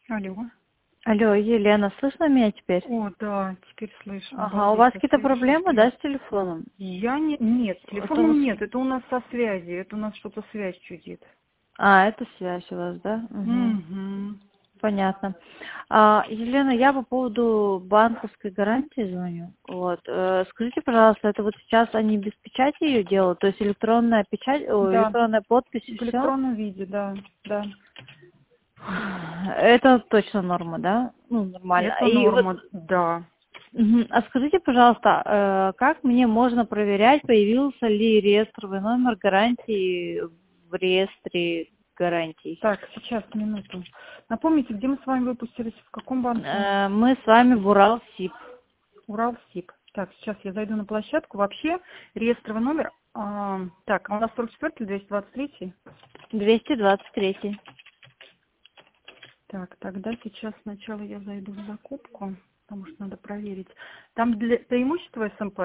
Алло. Алло, Елена, слышно меня теперь? О, да, теперь слышно. Ага, у Обалдеть, вас как какие-то совершенно проблемы, быстро. да, с телефоном? Я не... Нет, с Это у вас... телефоном нет. Это у нас со связи. Это у нас что-то связь чудит. А, это связь у вас, да? Угу. Угу. Понятно. Елена, я по поводу банковской гарантии звоню. Вот. Скажите, пожалуйста, это вот сейчас они без печати ее делают, то есть электронная печать, Да, электронная подпись и в все? электронном виде, да, да. Это точно норма, да? Ну, нормально. Это И вот, норма, да. а скажите, пожалуйста, как мне можно проверять, появился ли реестровый номер гарантии в реестре гарантий? Так, сейчас, минуту. Напомните, где мы с вами выпустились, в каком банке? Мы с вами в Уралсиб. Уралсиб. Так, сейчас я зайду на площадку. Вообще, реестровый номер... так, а у нас 44 или 223? 223. Так, тогда сейчас сначала я зайду в закупку, потому что надо проверить. Там для преимущества СМП?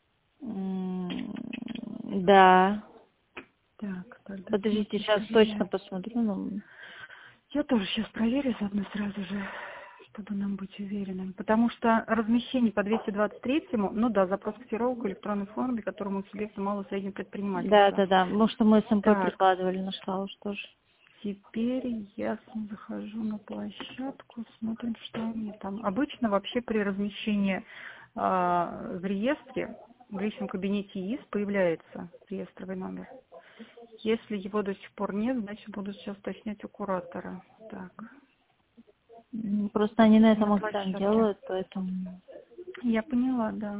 Да. Так, тогда Подождите, смотрю, сейчас точно проверяю. посмотрю. Ну, Я тоже сейчас проверю заодно сразу же, чтобы нам быть уверенными. Потому что размещение по 223-му, ну да, запрос котировок в электронной форме, которому субъекты малого и среднего да, предпринимательства. да, да. Может, мы СМП Так, прикладывали, нашла уж тоже. теперь я захожу на площадку, смотрим, что они там. Обычно вообще при размещении в реестре, в личном кабинете ИИС появляется реестровый номер. Если его до сих пор нет, значит буду сейчас уточнять у куратора. Так, Просто они на на этом акцент площадке. делают, поэтому... Я поняла, да.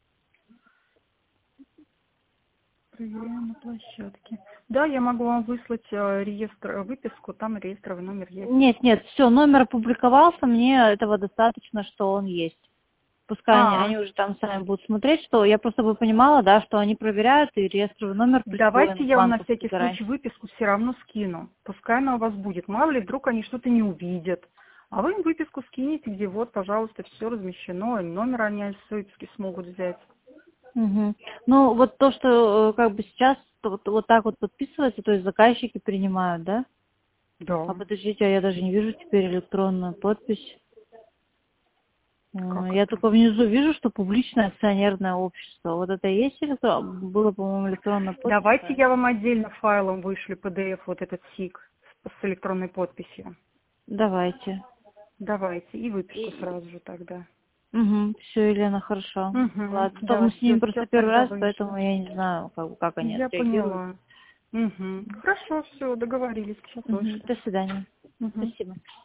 Проверяем на площадке. Да, я могу вам выслать выписку, там реестровый номер есть. Нет, нет, все, номер опубликовался, мне этого достаточно, что он есть. Пускай они уже там сами будут смотреть, что я просто бы понимала, да, что они проверяют, и реестровый номер Давайте присвоен я вам на банковской всякий случай гарантии. выписку все равно скину. Пускай она у вас будет. Мало ли, вдруг они что-то не увидят. А вы им выписку скинете, где вот, пожалуйста, все размещено, и номер они с выписки смогут взять. Мгм. Ну, вот то, что как бы сейчас вот так вот подписывается, то есть заказчики принимают, да? А Да. подождите, а я даже не вижу теперь электронную подпись. Как Я это? только внизу вижу, что публичное акционерное общество. Вот это и есть было, по-моему, электронная подпись. Давайте Правильно? я вам отдельно файлом вышлю PDF, вот этот СИК с электронной подписью. Давайте. Давайте. И выписку И... сразу же тогда. Угу. Все, Елена, хорошо. Угу. Ладно. То Да, мы с все, ними просто сейчас первый тогда раз, вышлю. поэтому я не знаю, как они Я отреагируют. поняла. Угу. Хорошо, все, договорились. Сейчас Угу. вышлю. До свидания. Угу. Спасибо.